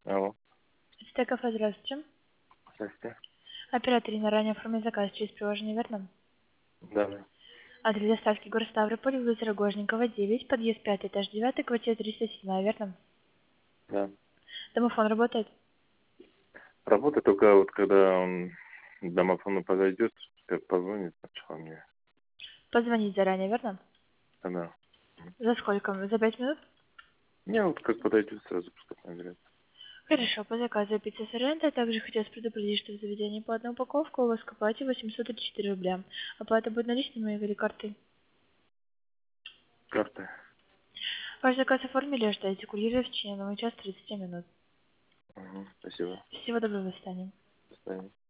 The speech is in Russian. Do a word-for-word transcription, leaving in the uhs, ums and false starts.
Алло, Это кафе, здравствуйте. здрасте. Оператор на ранее оформить заказ через приложение, верно? Да, да, Адрес доставки город Ставрополь, улица Рогожникова, девять, подъезд пятый, этаж девятый, квартира триста семь, верно? да. Домофон работает? Работа только вот когда он к домофону подойдет, как позвонит сначала мне. Позвонить заранее, верно? Тогда. За сколько? За пять минут? Не, вот как подойдет, сразу пускай наберет. Хорошо, по заказу пицца соренто. Также хотелось предупредить, что в заведении по одной упаковке у вас к оплате восемьсот тридцать четыре рубля. Оплата будет наличными или картой? Карта. Ваш заказ оформили, ожидайте курьера в течение одного часа тридцати минут. Угу, спасибо. Всего доброго, до свидания. До свидания.